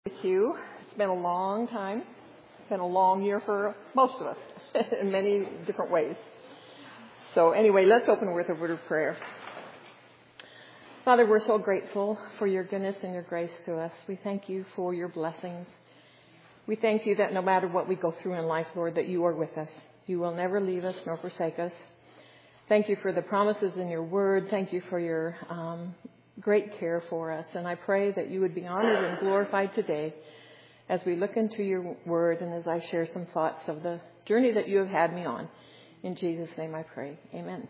With you. It's been a long time. It's been a long year for most of us in many different ways. So anyway, let's open with a word of prayer. Father, we're so grateful for your goodness and your grace to us. We thank you for your blessings. We thank you that no matter what we go through in life, Lord, that you are with us. You will never leave us nor forsake us. Thank you for the promises in your word. Thank you for your great care for us. And I pray that you would be honored and glorified today as we look into your word and as I share some thoughts of the journey that you have had me on. In Jesus' name I pray. Amen.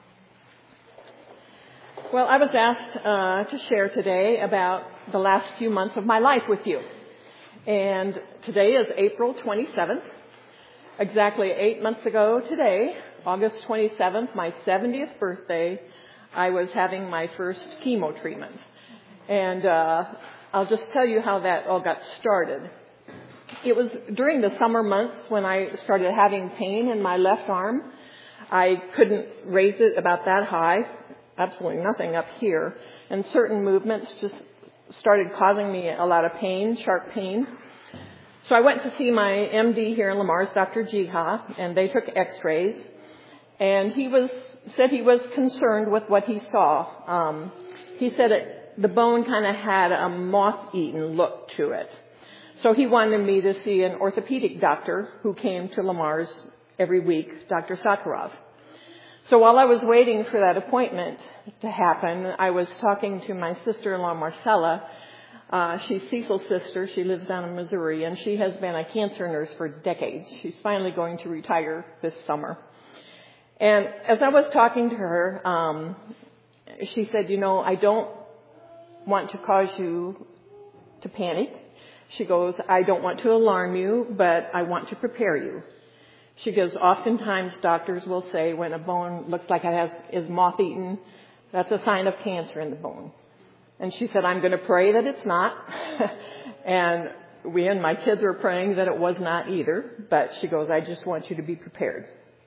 Well, I was asked to share today about the last few months of my life with you. And today is April 27th. Exactly 8 months ago today, August 27th, my 70th birthday, I was having my first chemo treatment. And I'll just tell you how that all got started. It was during the summer months when I started having pain in my left arm. I couldn't raise it about that high, absolutely nothing up here. And certain movements just started causing me a lot of pain, sharp pain. So I went to see my MD here in Lamar's, Dr. Jiha, and they took x-rays. And he said he was concerned with what he saw. He said the bone kind of had a moth-eaten look to it. So he wanted me to see an orthopedic doctor who came to Lamar's every week, Dr. Sakharov. So while I was waiting for that appointment to happen, I was talking to my sister-in-law, Marcella. She's Cecil's sister. She lives down in Missouri, and she has been a cancer nurse for decades. She's finally going to retire this summer. And as I was talking to her, she said, I don't want to cause you to panic. She goes, I don't want to alarm you, but I want to prepare you. She goes, oftentimes doctors will say when a bone looks like it is moth-eaten, that's a sign of cancer in the bone. And she said, I'm going to pray that it's not. And we and my kids were praying that it was not either. But she goes, I just want you to be prepared.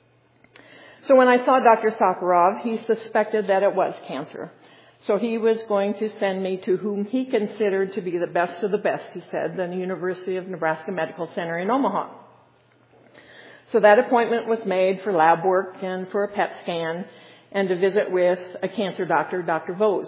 So when I saw Dr. Sakharov, he suspected that it was cancer. So he was going to send me to whom he considered to be the best of the best, he said, the University of Nebraska Medical Center in Omaha. So that appointment was made for lab work and for a PET scan and to visit with a cancer doctor, Dr. Vose.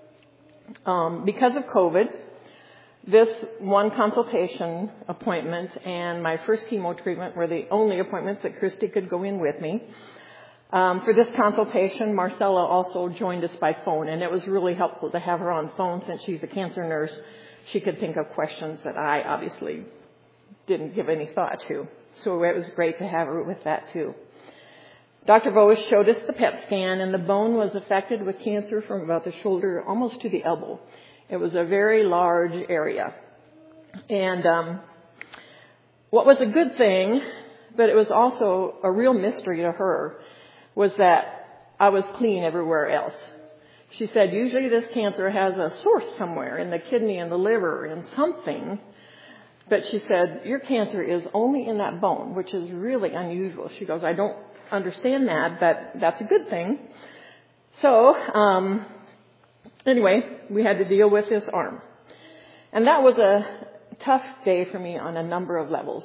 Because of COVID, this one consultation appointment and my first chemo treatment were the only appointments that Christy could go in with me. For this consultation, Marcella also joined us by phone, and it was really helpful to have her on phone since she's a cancer nurse. She could think of questions that I obviously didn't give any thought to. So it was great to have her with that too. Dr. Vose showed us the PET scan, and the bone was affected with cancer from about the shoulder almost to the elbow. It was a very large area. And what was a good thing, but it was also a real mystery to her, was that I was clean everywhere else. She said, usually this cancer has a source somewhere in the kidney and the liver and something. But she said, your cancer is only in that bone, which is really unusual. She goes, I don't understand that, but that's a good thing. So, anyway, we had to deal with this arm. And that was a tough day for me on a number of levels.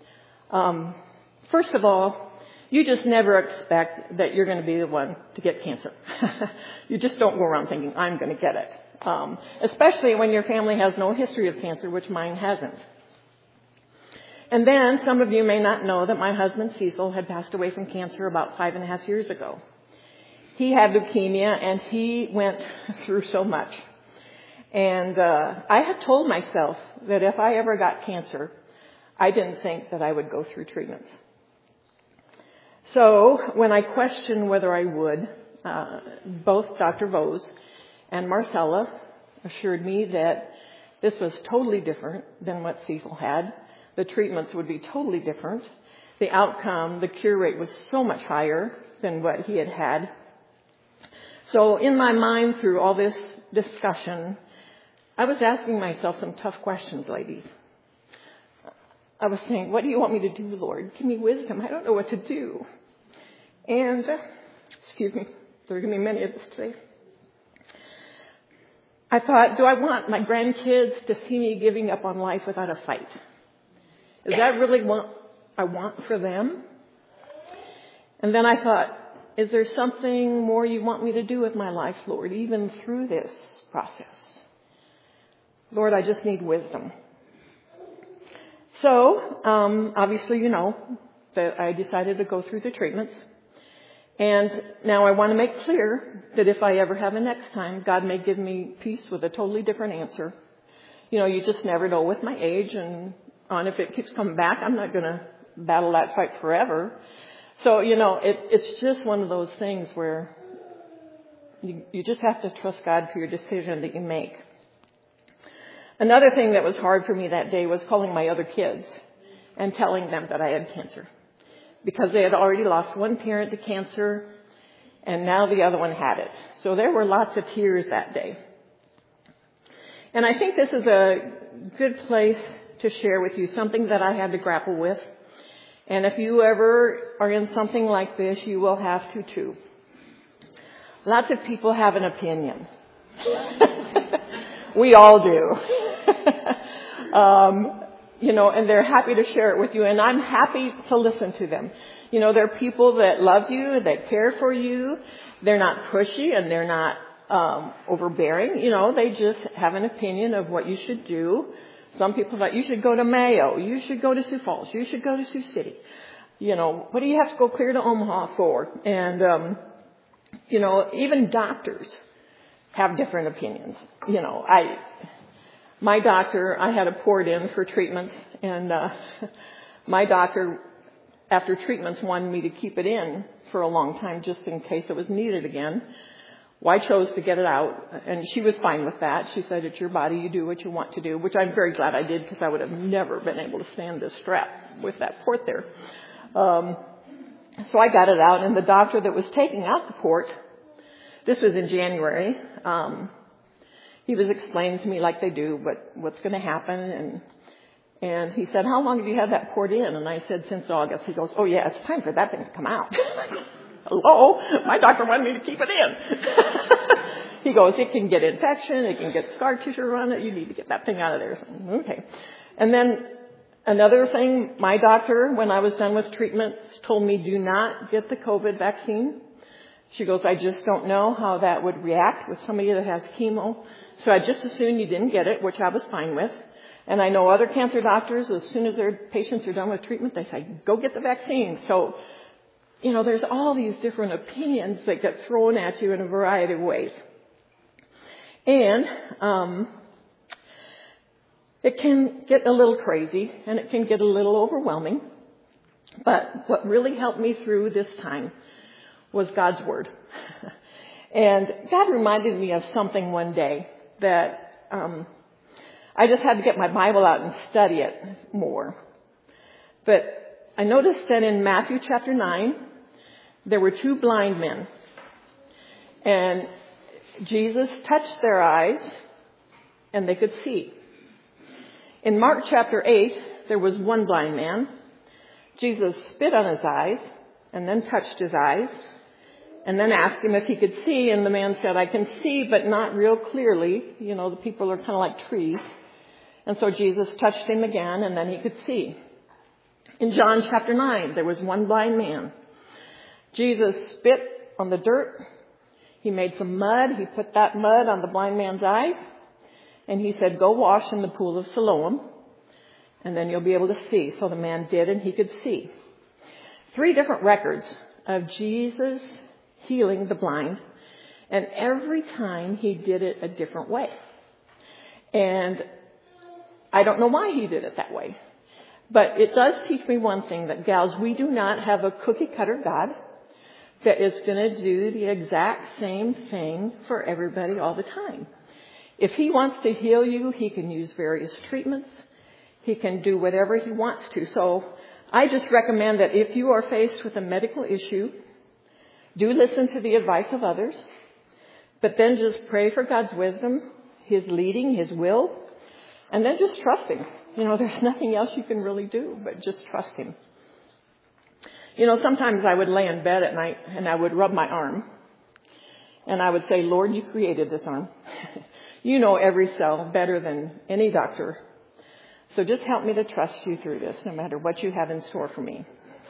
First of all, you just never expect that you're going to be the one to get cancer. You just don't go around thinking, I'm going to get it. Especially when your family has no history of cancer, which mine hasn't. And then some of you may not know that my husband Cecil had passed away from cancer about 5.5 years ago. He had leukemia and he went through so much. And I had told myself that if I ever got cancer, I didn't think that I would go through treatments. So when I questioned whether I would, both Dr. Vose and Marcella assured me that this was totally different than what Cecil had. The treatments would be totally different. The outcome, the cure rate was so much higher than what he had had. So in my mind through all this discussion, I was asking myself some tough questions, ladies. I was saying, what do you want me to do, Lord? Give me wisdom. I don't know what to do. And, excuse me, there are going to be many of us today. I thought, do I want my grandkids to see me giving up on life without a fight? Is that really what I want for them? And then I thought, is there something more you want me to do with my life, Lord, even through this process? Lord, I just need wisdom. So, obviously you know that I decided to go through the treatments. And now I want to make clear that if I ever have a next time, God may give me peace with a totally different answer. You know, you just never know with my age, and if it keeps coming back, I'm not going to battle that fight forever. So, you know, it's just one of those things where you just have to trust God for your decision that you make. Another thing that was hard for me that day was calling my other kids and telling them that I had cancer, because they had already lost one parent to cancer and now the other one had it. So there were lots of tears that day. And I think this is a good place to share with you something that I had to grapple with. And if you ever are in something like this, you will have to too. Lots of people have an opinion. We all do. You know, and they're happy to share it with you, and I'm happy to listen to them. You know, they're people that love you, that care for you. They're not pushy and they're not overbearing. You know, they just have an opinion of what you should do. Some people thought you should go to Mayo, you should go to Sioux Falls, you should go to Sioux City. You know, what do you have to go clear to Omaha for? And, you know, even doctors have different opinions. You know, my doctor, I had a port in for treatments, and my doctor, after treatments, wanted me to keep it in for a long time just in case it was needed again. Well, I chose to get it out, and she was fine with that. She said, it's your body, you do what you want to do, which I'm very glad I did, because I would have never been able to stand this strap with that port there. So I got it out, and the doctor that was taking out the port, this was in January, he was explaining to me like they do what's going to happen, and he said, how long have you had that port in? And I said, since August. He goes, oh yeah, it's time for that thing to come out. Hello? My doctor wanted me to keep it in. He goes, it can get infection, it can get scar tissue on it, you need to get that thing out of there. So, okay. And then another thing, my doctor, when I was done with treatments, told me do not get the COVID vaccine. She goes, I just don't know how that would react with somebody that has chemo. So I just assumed you didn't get it, which I was fine with. And I know other cancer doctors, as soon as their patients are done with treatment, they say, go get the vaccine. So, you know, there's all these different opinions that get thrown at you in a variety of ways. And it can get a little crazy, and it can get a little overwhelming. But what really helped me through this time was God's Word. And God reminded me of something one day that I just had to get my Bible out and study it more. But I noticed that in Matthew chapter 9, there were two blind men. And Jesus touched their eyes, and they could see. In Mark chapter 8, there was one blind man. Jesus spit on his eyes, and then touched his eyes, and then asked him if he could see, and the man said, I can see, but not real clearly. You know, the people are kind of like trees. And so Jesus touched him again, and then he could see. In John chapter 9, there was one blind man. Jesus spit on the dirt. He made some mud. He put that mud on the blind man's eyes. And he said, go wash in the pool of Siloam, and then you'll be able to see. So the man did, and he could see. 3 different records of Jesus healing the blind. And every time he did it a different way. And I don't know why he did it that way. But it does teach me one thing, that gals, we do not have a cookie cutter God that is going to do the exact same thing for everybody all the time. If he wants to heal you, he can use various treatments. He can do whatever he wants to. So I just recommend that if you are faced with a medical issue, do listen to the advice of others, but then just pray for God's wisdom, his leading, his will, and then just trust him. You know, there's nothing else you can really do but just trust him. You know, sometimes I would lay in bed at night and I would rub my arm, and I would say, Lord, you created this arm. You know every cell better than any doctor. So just help me to trust you through this, no matter what you have in store for me.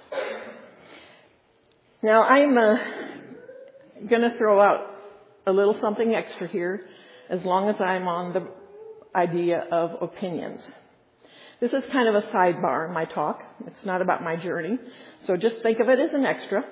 Now, I'm going to throw out a little something extra here, as long as I'm on the idea of opinions. This is kind of a sidebar in my talk. It's not about my journey. So just think of it as an extra.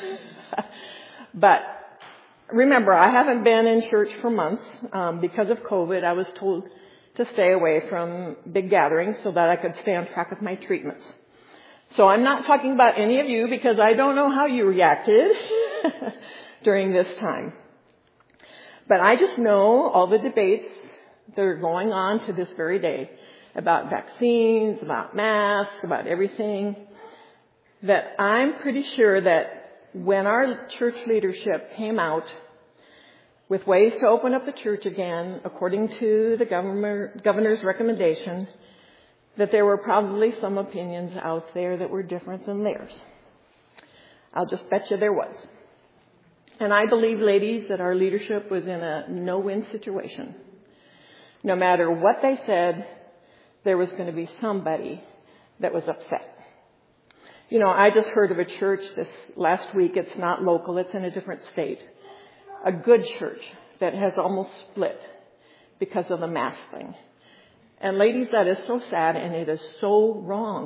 But remember, I haven't been in church for months. Because of COVID, I was told to stay away from big gatherings so that I could stay on track with my treatments. So I'm not talking about any of you because I don't know how you reacted during this time. But I just know all the debates that are going on to this very day about vaccines, about masks, about everything, that I'm pretty sure that when our church leadership came out with ways to open up the church again, according to the governor's recommendation, that there were probably some opinions out there that were different than theirs. I'll just bet you there was. And I believe, ladies, that our leadership was in a no-win situation. No matter what they said, there was going to be somebody that was upset. You know, I just heard of a church this last week. It's not local. It's in a different state. A good church that has almost split because of the mask thing. And ladies, that is so sad and it is so wrong.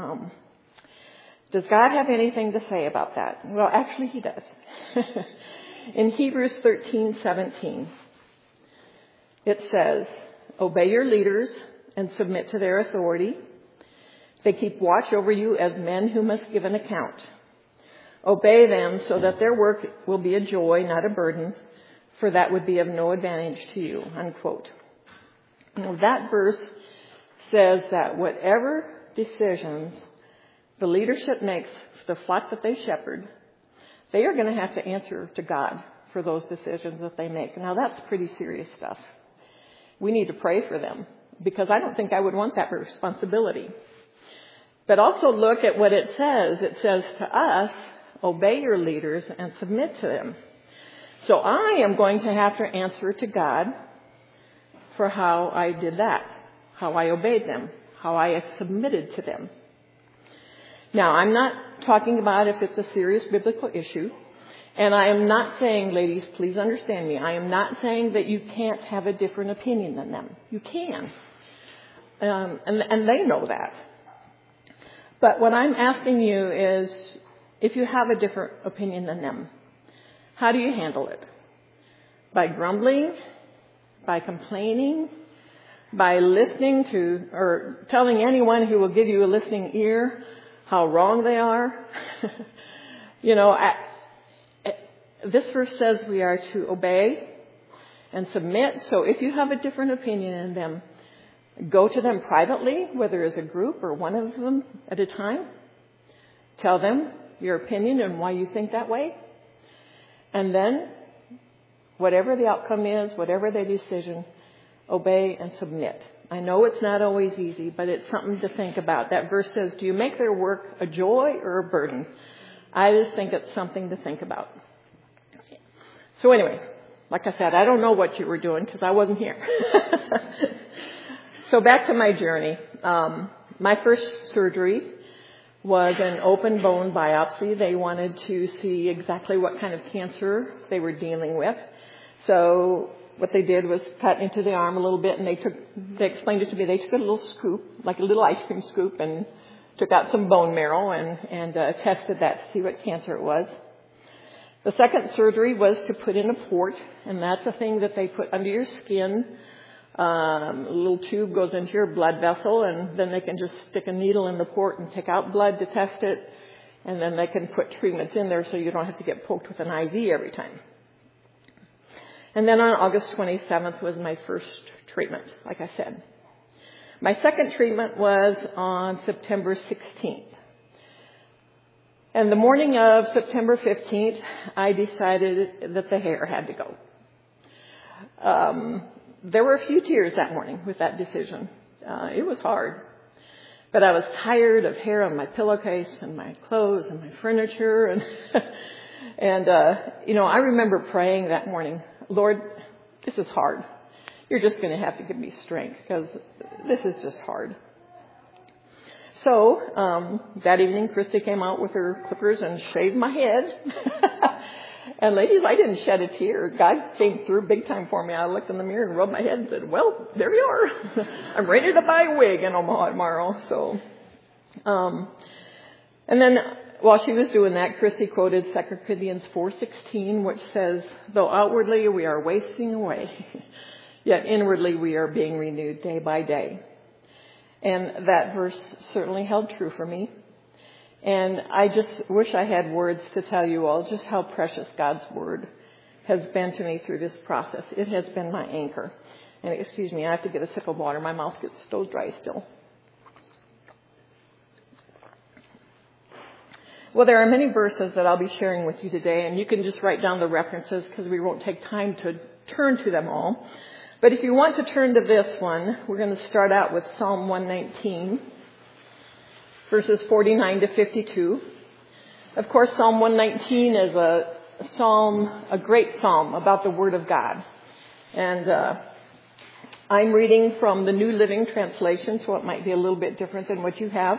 Does God have anything to say about that? Well, actually He does. In Hebrews 13:17, it says, "Obey your leaders and submit to their authority. They keep watch over you as men who must give an account. Obey them so that their work will be a joy, not a burden, for that would be of no advantage to you." Unquote. Now, that verse says that whatever decisions the leadership makes for the flock that they shepherd, they are going to have to answer to God for those decisions that they make. Now, that's pretty serious stuff. We need to pray for them, because I don't think I would want that responsibility. But also look at what it says. It says to us, obey your leaders and submit to them. So I am going to have to answer to God for how I did that, how I obeyed them, how I submitted to them. Now, I'm not talking about if it's a serious biblical issue. And I am not saying, ladies, please understand me, I am not saying that you can't have a different opinion than them. You can. And they know that. But what I'm asking you is, if you have a different opinion than them, how do you handle it? By grumbling? By complaining? By listening to, or telling anyone who will give you a listening ear how wrong they are? You know, this verse says we are to obey and submit. So if you have a different opinion in them, go to them privately, whether as a group or one of them at a time. Tell them your opinion and why you think that way. And then, whatever the outcome is, whatever their decision, obey and submit. I know it's not always easy, but it's something to think about. That verse says, do you make their work a joy or a burden? I just think it's something to think about. So anyway, like I said, I don't know what you were doing because I wasn't here. So back to my journey. My first surgery was an open bone biopsy. They wanted to see exactly what kind of cancer they were dealing with. So what they did was cut into the arm a little bit, and they explained it to me. They took a little scoop, like a little ice cream scoop, and took out some bone marrow and tested that to see what cancer it was. The second surgery was to put in a port, and that's a thing that they put under your skin. A little tube goes into your blood vessel, and then they can just stick a needle in the port and take out blood to test it, and then they can put treatments in there so you don't have to get poked with an IV every time. And then on August 27th was my first treatment, like I said. My second treatment was on September 16th. And the morning of September 15th, I decided that the hair had to go. There were a few tears that morning with that decision. It was hard. But I was tired of hair on my pillowcase and my clothes and my furniture. And I remember praying that morning, Lord, this is hard. you're just going to have to give me strength because this is just hard. So that evening, Christy came out with her clippers and shaved my head. And ladies, I didn't shed a tear. God came through big time for me. I looked in the mirror and rubbed my head and said, well, there you are. I'm ready to buy a wig in Omaha tomorrow. So, and then while she was doing that, Christy quoted 2 Corinthians 4:16, which says, though outwardly we are wasting away, yet inwardly we are being renewed day by day. And that verse certainly held true for me. And I just wish I had words to tell you all just how precious God's Word has been to me through this process. It has been my anchor. And excuse me, I have to get a sip of water. My mouth gets so dry still. Well, there are many verses that I'll be sharing with you today, and you can just write down the references because we won't take time to turn to them all. But if you want to turn to this one, we're going to start out with Psalm 119. Verses 49 to 52. Of course, Psalm 119 is a great psalm about the Word of God. And I'm reading from the New Living Translation, so it might be a little bit different than what you have.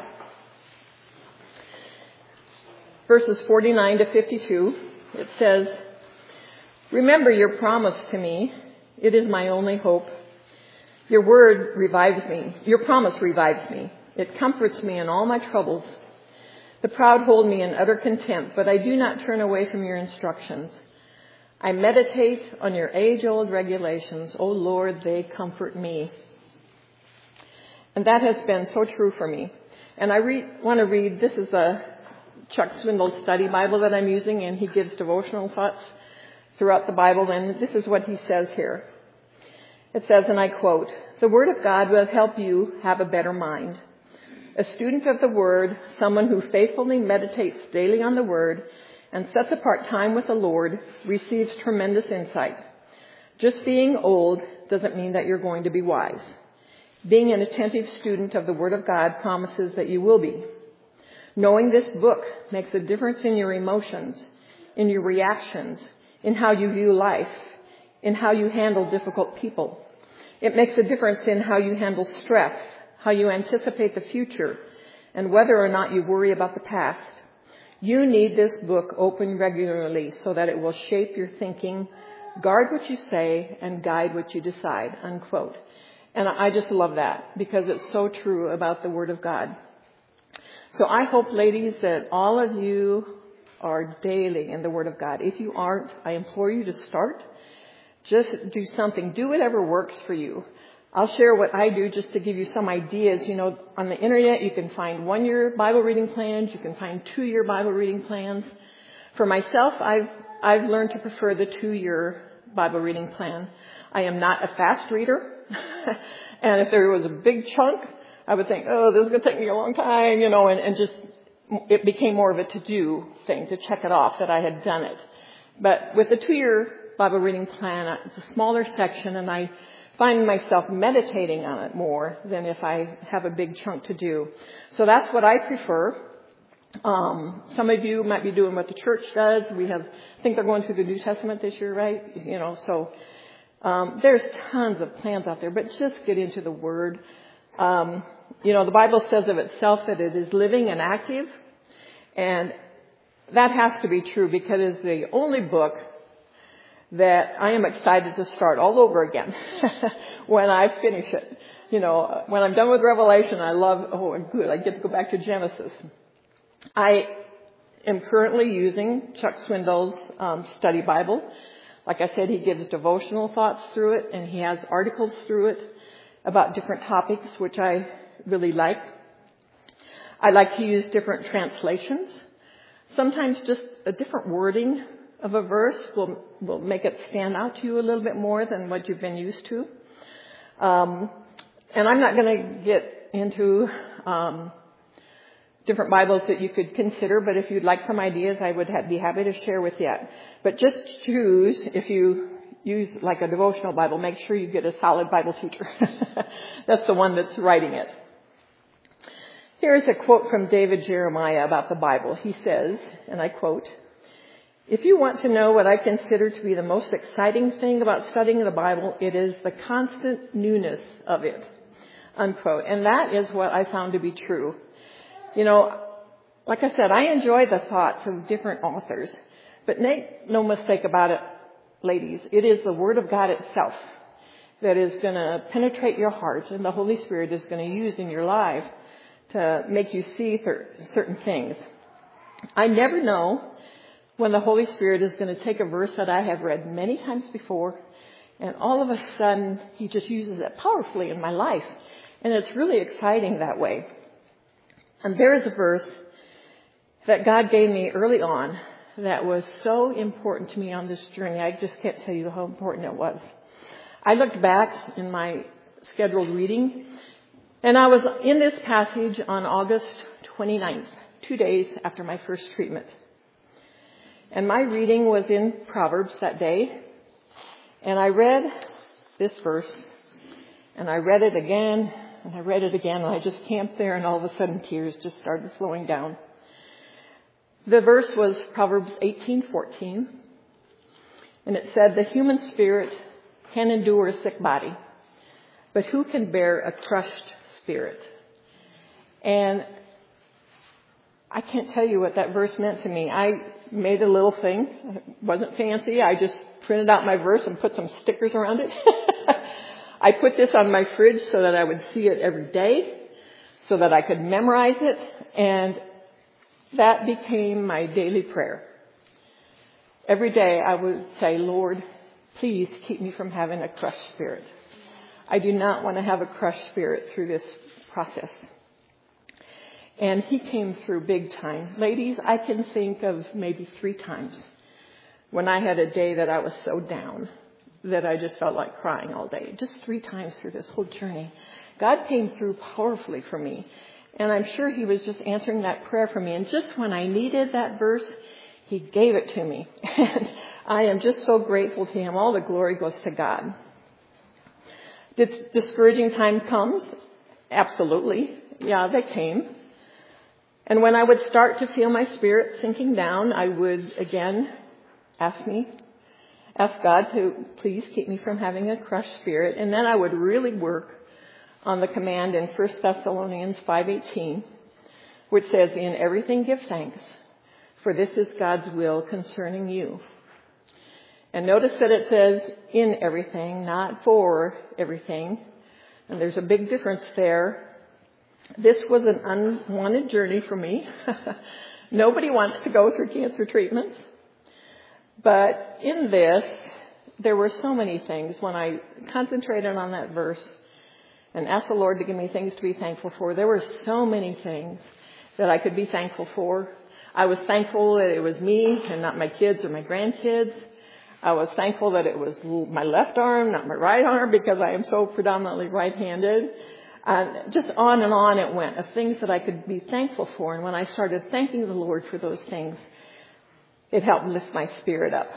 Verses 49 to 52, it says, remember your promise to me. It is my only hope. Your word revives me. Your promise revives me. It comforts me in all my troubles. The proud hold me in utter contempt, but I do not turn away from your instructions. I meditate on your age-old regulations. O Lord, they comfort me. And that has been so true for me. And I want to read, this is a Chuck Swindoll study Bible that I'm using, and he gives devotional thoughts throughout the Bible, and this is what he says here. It says, and I quote, the Word of God will help you have a better mind. A student of the Word, someone who faithfully meditates daily on the Word and sets apart time with the Lord, receives tremendous insight. Just being old doesn't mean that you're going to be wise. Being an attentive student of the Word of God promises that you will be. Knowing this book makes a difference in your emotions, in your reactions, in how you view life, in how you handle difficult people. It makes a difference in how you handle stress, how you anticipate the future, and whether or not you worry about the past. You need this book open regularly so that it will shape your thinking, guard what you say, and guide what you decide, unquote. And I just love that because it's so true about the Word of God. So I hope, ladies, that all of you are daily in the Word of God. If you aren't, I implore you to start. Just do something. Do whatever works for you. I'll share what I do just to give you some ideas. You know, on the internet, you can find 1-year Bible reading plans. You can find 2-year Bible reading plans. For myself, I've learned to prefer the 2-year Bible reading plan. I am not a fast reader. And if there was a big chunk, I would think, oh, this is going to take me a long time, you know, and just, it became more of a to-do thing to check it off that I had done it. But with the 2-year Bible reading plan, it's a smaller section, and I find myself meditating on it more than if I have a big chunk to do. So that's what I prefer. Some of you might be doing what the church does. I think they're going through the New Testament this year, right? You know, so there's tons of plans out there, but just get into the Word. You know, the Bible says of itself that it is living and active, and that has to be true because it's the only book that I am excited to start all over again when I finish it. You know, when I'm done with Revelation, I get to go back to Genesis. I am currently using Chuck Swindoll's study Bible. Like I said, he gives devotional thoughts through it, and he has articles through it about different topics, which I really like. I like to use different translations. Sometimes just a different wording of a verse will make it stand out to you a little bit more than what you've been used to. And I'm not going to get into different Bibles that you could consider, but if you'd like some ideas, I would be happy to share with you. But just choose, if you use like a devotional Bible, make sure you get a solid Bible teacher. That's the one that's writing it. Here's a quote from David Jeremiah about the Bible. He says, and I quote, If you want to know what I consider to be the most exciting thing about studying the Bible, it is the constant newness of it, unquote. And that is what I found to be true. You know, like I said, I enjoy the thoughts of different authors, but make no mistake about it, ladies, it is the Word of God itself that is going to penetrate your heart, and the Holy Spirit is going to use in your life to make you see certain things. I never know when the Holy Spirit is going to take a verse that I have read many times before, and all of a sudden He just uses it powerfully in my life. And it's really exciting that way. And there is a verse that God gave me early on that was so important to me on this journey. I just can't tell you how important it was. I looked back in my scheduled reading, and I was in this passage on August 29th, 2 days after my first treatment. And my reading was in Proverbs that day. And I read this verse, and I read it again, and I read it again, and I just camped there, and all of a sudden tears just started flowing down. The verse was Proverbs 18:14, and it said, "The human spirit can endure a sick body, but who can bear a crushed spirit?" And I can't tell you what that verse meant to me. I made a little thing. It wasn't fancy. I just printed out my verse and put some stickers around it. I put this on my fridge so that I would see it every day, so that I could memorize it, and that became my daily prayer. Every day I would say, "Lord, please keep me from having a crushed spirit. I do not want to have a crushed spirit through this process." And He came through big time. Ladies, I can think of maybe 3 times when I had a day that I was so down that I just felt like crying all day. Just 3 times through this whole journey. God came through powerfully for me. And I'm sure He was just answering that prayer for me. And just when I needed that verse, He gave it to me. And I am just so grateful to Him. All the glory goes to God. Did discouraging times come? Absolutely. Yeah, they came. And when I would start to feel my spirit sinking down, I would again ask God to please keep me from having a crushed spirit. And then I would really work on the command in 1 Thessalonians 5:18, which says, "In everything give thanks, for this is God's will concerning you." And notice that it says in everything, not for everything. And there's a big difference there. This was an unwanted journey for me. Nobody wants to go through cancer treatments. But in this, there were so many things. When I concentrated on that verse and asked the Lord to give me things to be thankful for, there were so many things that I could be thankful for. I was thankful that it was me and not my kids or my grandkids. I was thankful that it was my left arm, not my right arm, because I am so predominantly right-handed. Just on and on it went of things that I could be thankful for. And when I started thanking the Lord for those things, it helped lift my spirit up.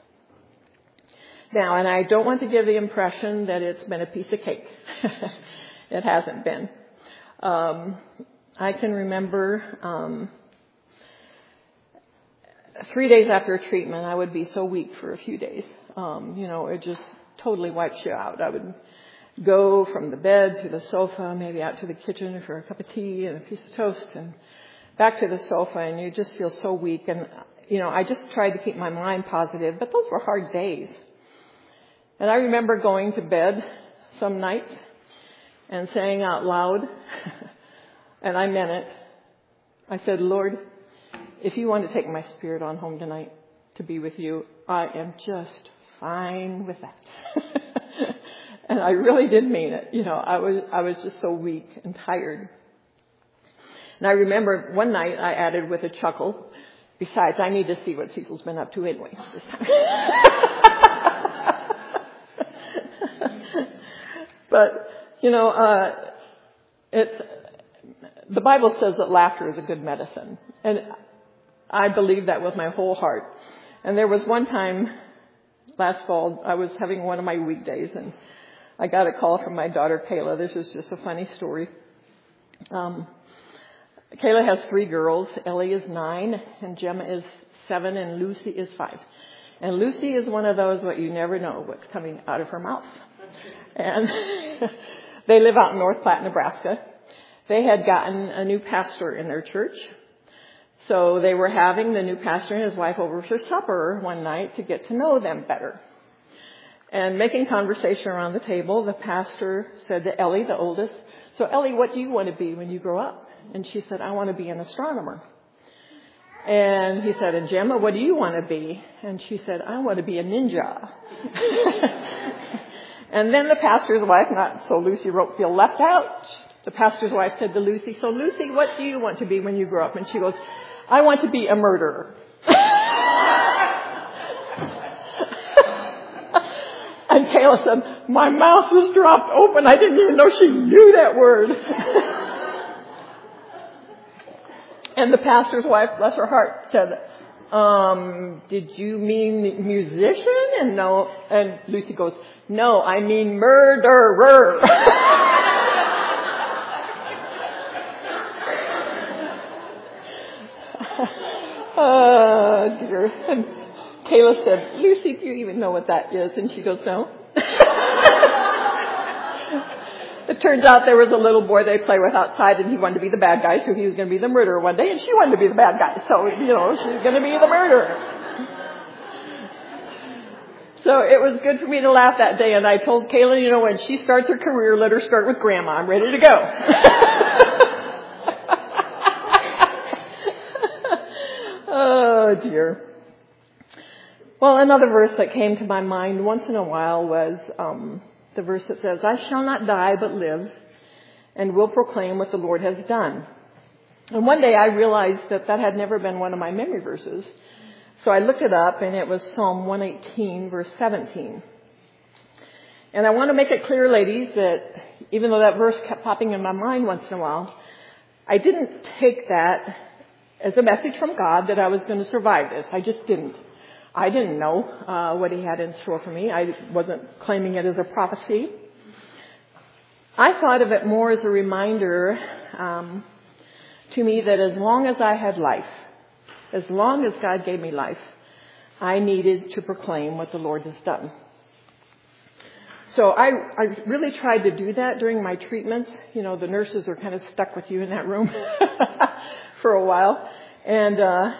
Now, and I don't want to give the impression that it's been a piece of cake. It hasn't been. I can remember 3 days after a treatment, I would be so weak for a few days. It just totally wipes you out. I would go from the bed to the sofa, maybe out to the kitchen for a cup of tea and a piece of toast, and back to the sofa, and you just feel so weak. And, I just tried to keep my mind positive, but those were hard days. And I remember going to bed some nights and saying out loud, and I meant it, I said, "Lord, if you want to take my spirit on home tonight to be with you, I am just fine with that." And I really did mean it. I was just so weak and tired. And I remember one night I added with a chuckle, "Besides, I need to see what Cecil's been up to anyway this time." But, the Bible says that laughter is a good medicine. And I believe that with my whole heart. And there was one time last fall, I was having one of my weekdays, and I got a call from my daughter, Kayla. This is just a funny story. Kayla has 3 girls. Ellie is 9, and Gemma is 7 and Lucy is 5. And Lucy is one of those what you never know what's coming out of her mouth. And they live out in North Platte, Nebraska. They had gotten a new pastor in their church. So they were having the new pastor and his wife over for supper one night to get to know them better. And making conversation around the table, the pastor said to Ellie, the oldest, "So Ellie, what do you want to be when you grow up?" And she said, "I want to be an astronomer." And he said, "And Gemma, what do you want to be?" And she said, "I want to be a ninja." And then the pastor's wife, not so Lucy won't feel left out, the pastor's wife said to Lucy, "So Lucy, what do you want to be when you grow up?" And she goes, "I want to be a murderer." And Kayla said, "My mouth was dropped open. I didn't even know she knew that word." And the pastor's wife, bless her heart, said, "Did you mean musician?" And Lucy goes, "No, I mean murderer." Oh, dear. And Kayla said, "Lucy, do you even know what that is?" And she goes, "No." It turns out there was a little boy they play with outside, and he wanted to be the bad guy, so he was going to be the murderer one day, and she wanted to be the bad guy, so, she's going to be the murderer. So it was good for me to laugh that day, and I told Kayla, when she starts her career, let her start with Grandma. I'm ready to go. Oh, dear. Well, another verse that came to my mind once in a while was the verse that says, "I shall not die but live and will proclaim what the Lord has done." And one day I realized that had never been one of my memory verses. So I looked it up, and it was Psalm 118, verse 17. And I want to make it clear, ladies, that even though that verse kept popping in my mind once in a while, I didn't take that as a message from God that I was going to survive this. I just didn't. I didn't know what he had in store for me. I wasn't claiming it as a prophecy. I thought of it more as a reminder to me that as long as I had life, as long as God gave me life, I needed to proclaim what the Lord has done. So I really tried to do that during my treatments. The nurses are kind of stuck with you in that room for a while. And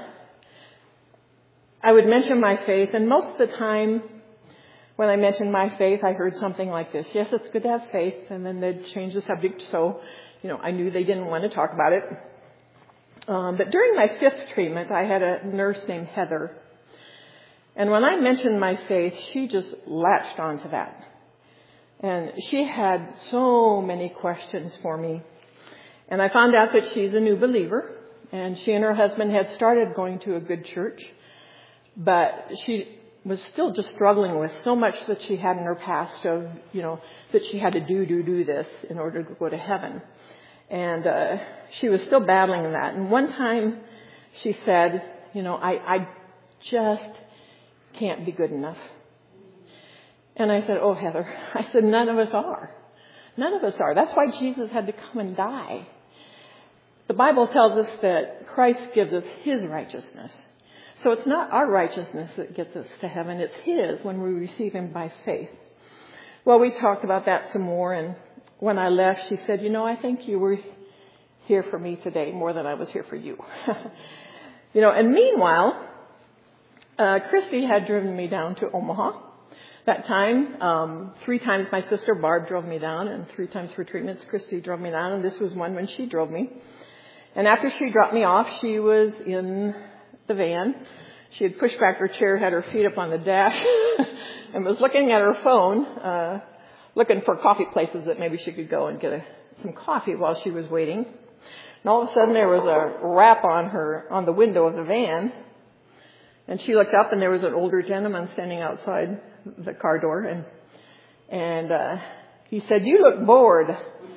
I would mention my faith, and most of the time when I mentioned my faith, I heard something like this: "Yes, it's good to have faith," and then they'd change the subject, so, I knew they didn't want to talk about it. But during my 5th treatment, I had a nurse named Heather, and when I mentioned my faith, she just latched onto that. And she had so many questions for me. And I found out that she's a new believer, and she and her husband had started going to a good church, but she was still just struggling with so much that she had in her past of, that she had to do this in order to go to heaven. And she was still battling that. And one time she said, I just can't be good enough. And I said, "Oh, Heather," I said, "none of us are. None of us are. That's why Jesus had to come and die. The Bible tells us that Christ gives us his righteousness. So it's not our righteousness that gets us to heaven. It's his when we receive him by faith." Well, we talked about that some more. And when I left, she said, "I think you were here for me today more than I was here for you." And meanwhile, Christy had driven me down to Omaha. That time, 3 times my sister Barb drove me down, and 3 times for treatments Christy drove me down, and this was one when she drove me. And after she dropped me off, she was in the van. She had pushed back her chair, had her feet up on the dash, and was looking at her phone, looking for coffee places that maybe she could go and get some coffee while she was waiting. And all of a sudden there was a rap on the window of the van. And she looked up, and there was an older gentleman standing outside the car door, and he said, "You look bored."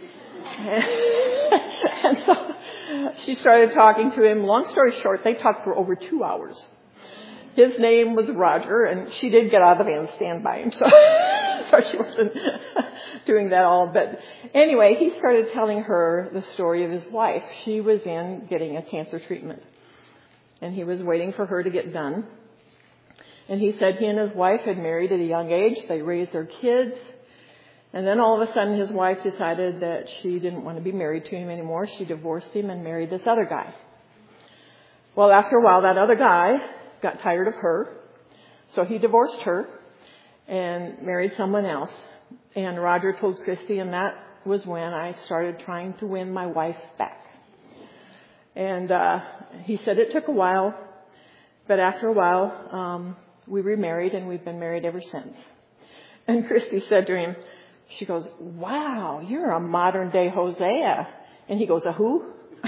And so she started talking to him. Long story short, they talked for over 2 hours. His name was Roger, and she did get out of the van and stand by him, so she wasn't doing that all. But anyway, he started telling her the story of his wife. She was in getting a cancer treatment. and he was waiting for her to get done. And he said he and his wife had married at a young age. They raised their kids. And then all of a sudden his wife decided that she didn't want to be married to him anymore. She divorced him and married this other guy. Well, after a while, that other guy got tired of her. So he divorced her and married someone else. And Roger told Christy, and that was when I started trying to win my wife back. And he said it took a while, but after a while, we remarried, and we've been married ever since. And Christy said to him, she goes, "Wow, you're a modern day Hosea." And he goes, "A who?"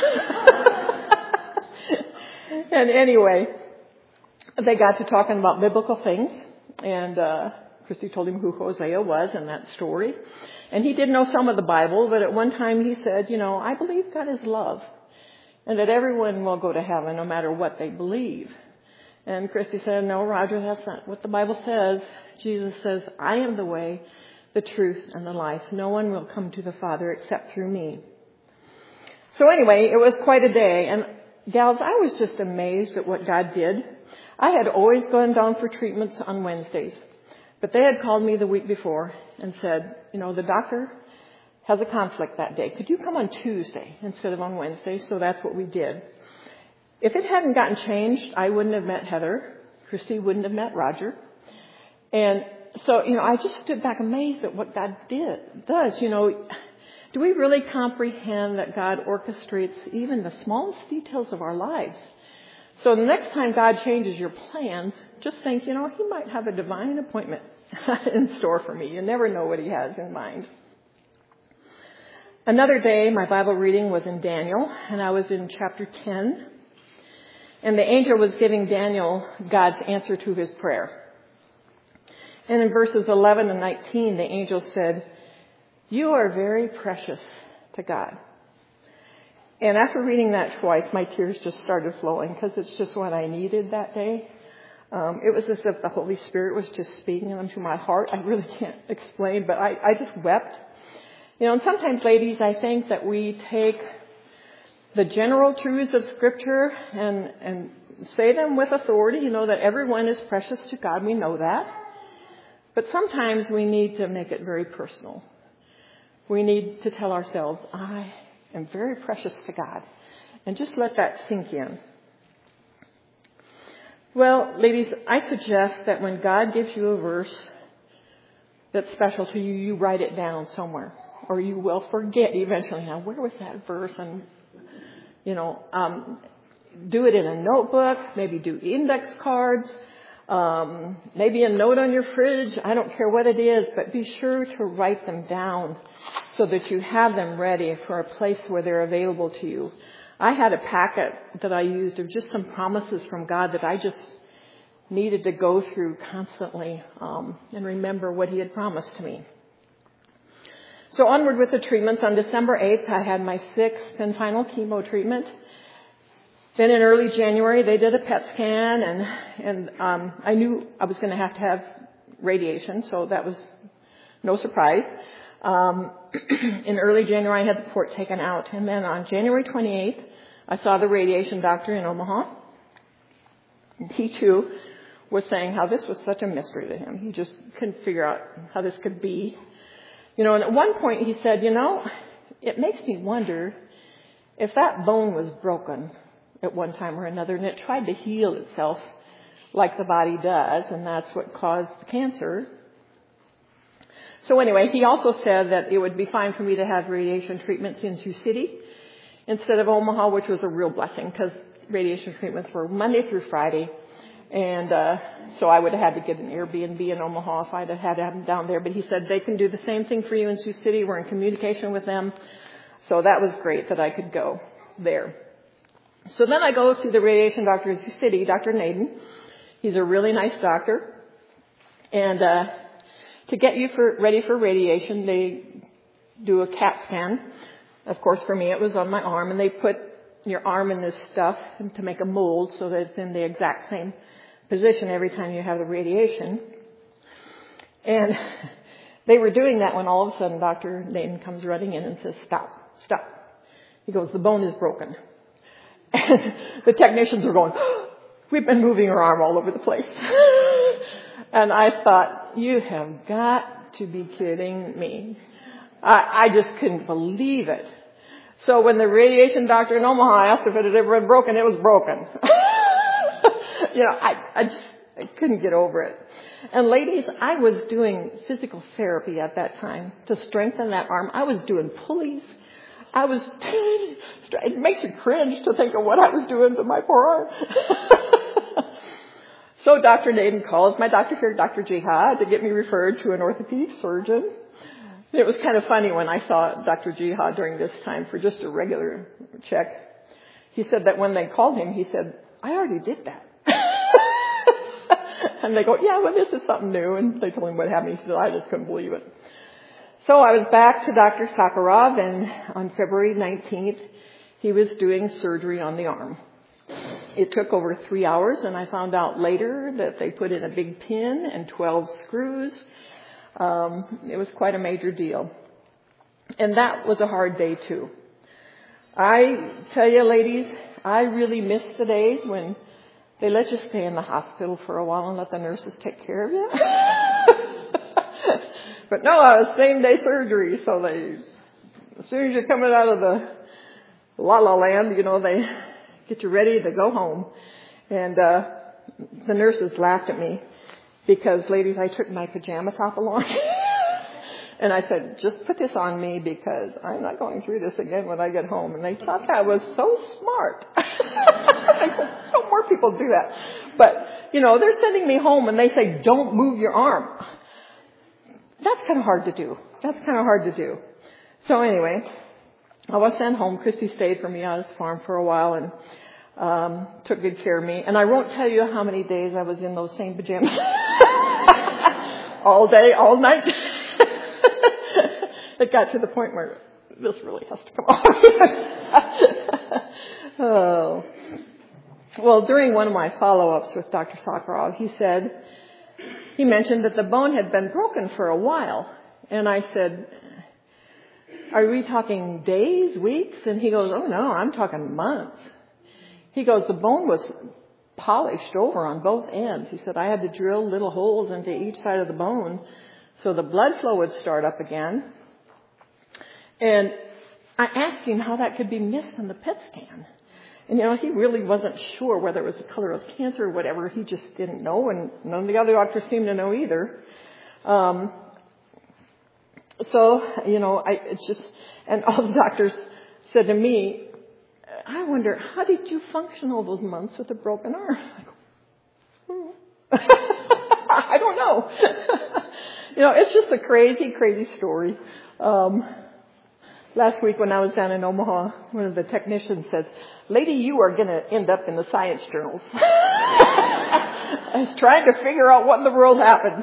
And anyway, they got to talking about biblical things, and Christy told him who Hosea was and that story. And he did know some of the Bible, but at one time he said, I believe God is love, and that everyone will go to heaven no matter what they believe. And Christy said, "No, Roger, that's not what the Bible says. Jesus says, I am the way, the truth, and the life. No one will come to the Father except through me." So anyway, it was quite a day. And gals, I was just amazed at what God did. I had always gone down for treatments on Wednesdays, but they had called me the week before and said, the doctor has a conflict that day. Could you come on Tuesday instead of on Wednesday? So that's what we did. If it hadn't gotten changed, I wouldn't have met Heather. Christy wouldn't have met Roger. And so, I just stood back amazed at what God does. Do we really comprehend that God orchestrates even the smallest details of our lives? So the next time God changes your plans, just think, He might have a divine appointment in store for me. You never know what He has in mind. Another day, my Bible reading was in Daniel, and I was in chapter 10. And the angel was giving Daniel God's answer to his prayer. And in verses 11 and 19, the angel said, "You are very precious to God." And after reading that twice, my tears just started flowing because it's just what I needed that day. It was as if the Holy Spirit was just speaking into my heart. I really can't explain, but I just wept. And sometimes, ladies, I think that we take the general truths of Scripture and say them with authority, that everyone is precious to God. We know that. But sometimes we need to make it very personal. We need to tell ourselves, I am very precious to God. And just let that sink in. Well, ladies, I suggest that when God gives you a verse that's special to you, you write it down somewhere. Or you will forget eventually. Now, where was that verse? And, do it in a notebook. Maybe do index cards. Maybe a note on your fridge. I don't care what it is, but be sure to write them down so that you have them ready for a place where they're available to you. I had a packet that I used of just some promises from God that I just needed to go through constantly and remember what He had promised to me. So onward with the treatments. On December 8th, I had my 6th and final chemo treatment. Then in early January, they did a PET scan, and I knew I was going to have radiation, so that was no surprise. In early January, I had the port taken out, and then on January 28th, I saw the radiation doctor in Omaha. And he, too, was saying how this was such a mystery to him. He just couldn't figure out how this could be. And at one point he said, it makes me wonder if that bone was broken at one time or another, and it tried to heal itself like the body does, and that's what caused the cancer. So anyway, he also said that it would be fine for me to have radiation treatments in Sioux City instead of Omaha, which was a real blessing because radiation treatments were Monday through Friday. And so I would have had to get an Airbnb in Omaha if I'd have had them down there. But he said they can do the same thing for you in Sioux City. We're in communication with them. So that was great that I could go there. So then I go see the radiation doctor in Sioux City, Dr. Naden. He's a really nice doctor. And to get you ready for radiation, they do a CAT scan. Of course, for me, it was on my arm. And they put your arm in this stuff to make a mold so that it's in the exact same position every time you have the radiation. And they were doing that when all of a sudden Dr. Naden comes running in and says, stop. He goes, the bone is broken. And the technicians were going, we've been moving her arm all over the place. And I thought, you have got to be kidding me. I just couldn't believe it. So when the radiation doctor in Omaha asked if it had ever been broken, it was broken. I couldn't get over it. And ladies, I was doing physical therapy at that time to strengthen that arm. I was doing pulleys. It makes you cringe to think of what I was doing to my poor arm. So Dr. Naden calls my doctor here, Dr. Jihad, to get me referred to an orthopedic surgeon. It was kind of funny when I saw Dr. Jihad during this time for just a regular check. He said that when they called him, he said, I already did that. And they go, yeah, well, this is something new. And they told him what happened. He said, I just couldn't believe it. So I was back to Dr. Sakharov, and on February 19th, he was doing surgery on the arm. It took over 3 hours, and I found out later that they put in a big pin and 12 screws. It was quite a major deal. And that was a hard day, too. I tell you, ladies, I really miss the days when they let you stay in the hospital for a while and let the nurses take care of you. But no, it was same-day surgery, so as soon as you're coming out of the la-la land, they get you ready to go home. And the nurses laughed at me because, ladies, I took my pajama top along. And I said, just put this on me because I'm not going through this again when I get home. And they thought I was so smart. Don't more people do that. But, they're sending me home and they say, don't move your arm. That's kind of hard to do. So anyway, I was sent home. Christy stayed for me on his farm for a while and took good care of me. And I won't tell you how many days I was in those same pajamas. All day, all night. It got to the point where this really has to come off. Oh. Well, during one of my follow-ups with Dr. Sakharov, he mentioned that the bone had been broken for a while. And I said, are we talking days, weeks? And he goes, oh no, I'm talking months. He goes, the bone was polished over on both ends. He said, I had to drill little holes into each side of the bone so the blood flow would start up again. And I asked him how that could be missed on the PET scan. And, he really wasn't sure whether it was the color of cancer or whatever. He just didn't know, and none of the other doctors seemed to know either. And all the doctors said to me, I wonder, how did you function all those months with a broken arm? I go, I don't know. It's just a crazy, crazy story. Last week when I was down in Omaha, one of the technicians says, lady, you are going to end up in the science journals. I was trying to figure out what in the world happened.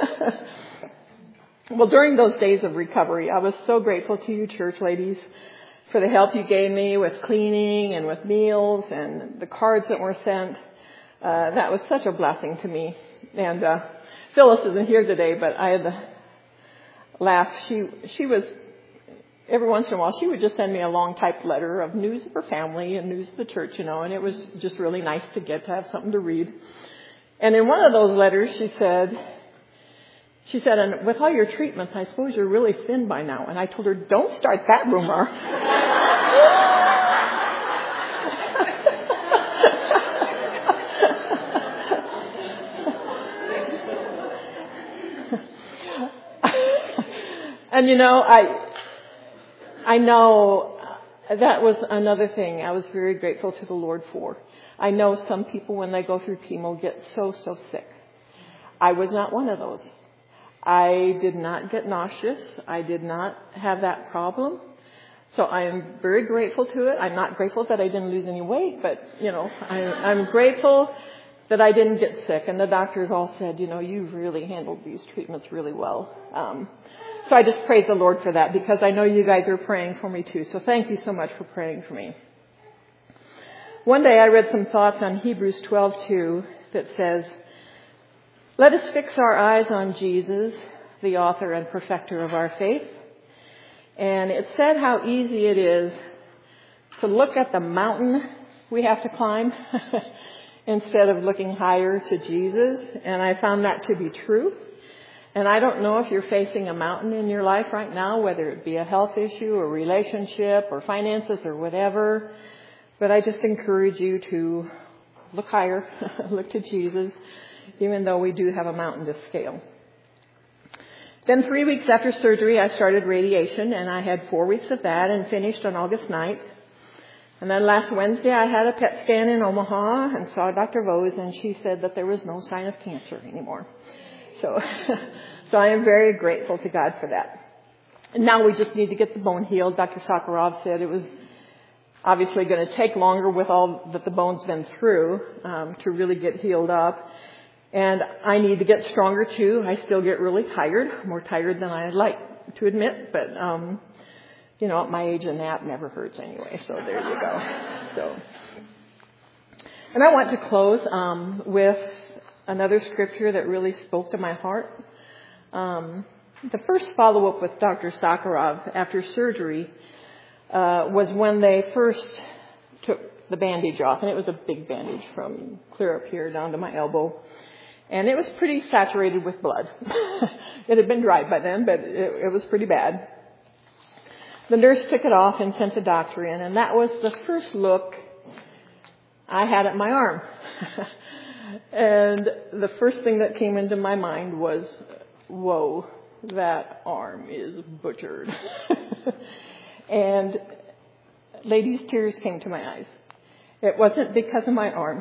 Well, during those days of recovery, I was so grateful to you, church ladies, for the help you gave me with cleaning and with meals and the cards that were sent. That was such a blessing to me. And Phyllis isn't here today, but I had to laugh. She was... Every once in a while, she would just send me a long typed letter of news of her family and news of the church, and it was just really nice to get to have something to read. And in one of those letters, she said, and with all your treatments, I suppose you're really thin by now. And I told her, don't start that rumor. And I know that was another thing I was very grateful to the Lord for. I know some people, when they go through chemo, get so sick. I was not one of those. I did not get nauseous. I did not have that problem. So I am very grateful to it. I'm not grateful that I didn't lose any weight, but, I'm grateful that I didn't get sick. And the doctors all said, you really handled these treatments really well. So I just praise the Lord for that because I know you guys are praying for me too. So thank you so much for praying for me. One day I read some thoughts on Hebrews 12:2 that says, let us fix our eyes on Jesus, the author and perfecter of our faith. And it said how easy it is to look at the mountain we have to climb instead of looking higher to Jesus. And I found that to be true. And I don't know if you're facing a mountain in your life right now, whether it be a health issue or relationship or finances or whatever. But I just encourage you to look higher, look to Jesus, even though we do have a mountain to scale. Then 3 weeks after surgery, I started radiation, and I had 4 weeks of that and finished on August 9th. And then last Wednesday, I had a PET scan in Omaha and saw Dr. Vose, and she said that there was no sign of cancer anymore. So I am very grateful to God for that. And now we just need to get the bone healed. Dr. Sakharov said it was obviously going to take longer with all that the bone's been through to really get healed up. And I need to get stronger too. I still get really tired, more tired than I'd like to admit, but at my age, a nap never hurts anyway, so there you go. And I want to close with another scripture that really spoke to my heart. The first follow-up with Dr. Sakharov after surgery was when they first took the bandage off, and it was a big bandage from clear up here down to my elbow. And it was pretty saturated with blood. It had been dried by then, but it was pretty bad. The nurse took it off and sent the doctor in, and that was the first look I had at my arm. And the first thing that came into my mind was, whoa, that arm is butchered. And ladies, tears came to my eyes. It wasn't because of my arm.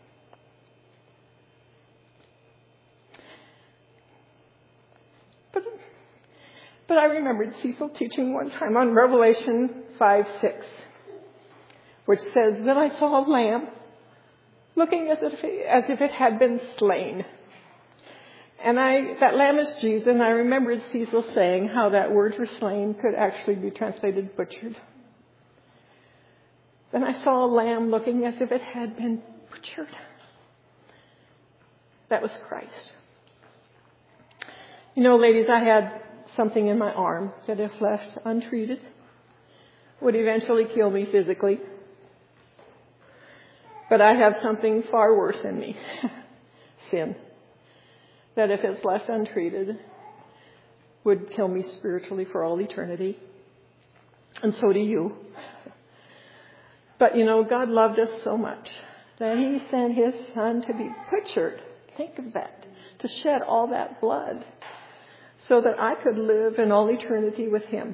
But I remembered Cecil teaching one time on Revelation 5:6, which says that I saw a lamb looking as if it had been slain. And that lamb is Jesus, and I remembered Cecil saying how that word for slain could actually be translated butchered. Then I saw a lamb looking as if it had been butchered. That was Christ. Ladies, I had something in my arm that if left untreated would eventually kill me physically. But I have something far worse in me, sin, that if it's left untreated would kill me spiritually for all eternity. And so do you. But God loved us so much that He sent His Son to be butchered. Think of that, to shed all that blood, so that I could live in all eternity with Him.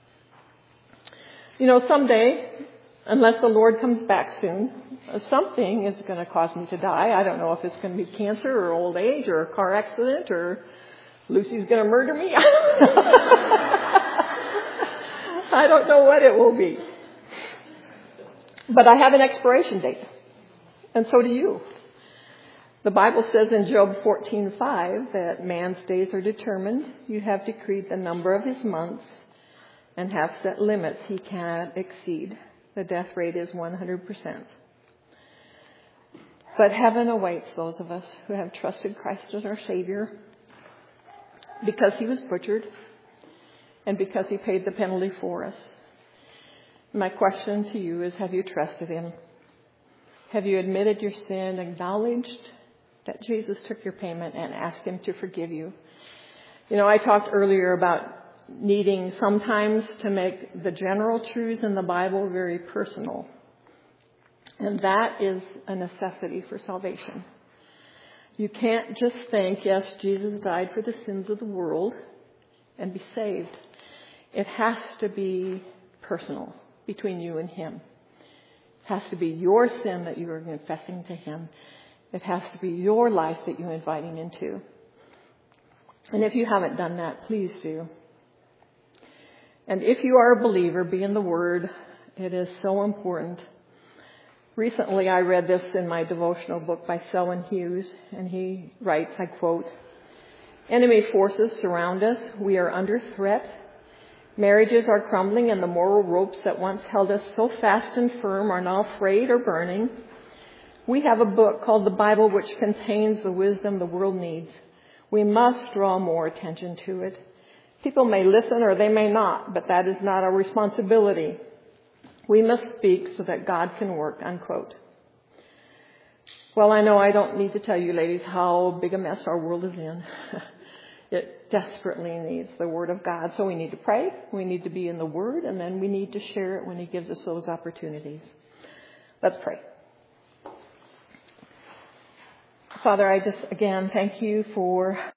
Someday, unless the Lord comes back soon, something is going to cause me to die. I don't know if it's going to be cancer or old age or a car accident or Lucy's going to murder me. I don't know what it will be. But I have an expiration date. And so do you. The Bible says in Job 14:5 that man's days are determined. You have decreed the number of his months and have set limits he cannot exceed. The death rate is 100%. But heaven awaits those of us who have trusted Christ as our Savior because He was butchered and because He paid the penalty for us. My question to you is, have you trusted Him? Have you admitted your sin, acknowledged that Jesus took your payment, and asked Him to forgive you? I talked earlier about needing sometimes to make the general truths in the Bible very personal. And that is a necessity for salvation. You can't just think, yes, Jesus died for the sins of the world and be saved. It has to be personal between you and Him. It has to be your sin that you are confessing to Him. It has to be your life that you invite Him into. And if you haven't done that, please do. And if you are a believer, be in the Word. It is so important. Recently, I read this in my devotional book by Selwyn Hughes, and he writes, I quote, "Enemy forces surround us. We are under threat. Marriages are crumbling, and the moral ropes that once held us so fast and firm are now frayed or burning. We have a book called the Bible which contains the wisdom the world needs. We must draw more attention to it. People may listen or they may not, but that is not our responsibility. We must speak so that God can work, unquote. Well, I know I don't need to tell you, ladies, how big a mess our world is in. It desperately needs the Word of God. So we need to pray, we need to be in the Word, and then we need to share it when He gives us those opportunities. Let's pray. Father, I just, again, thank you for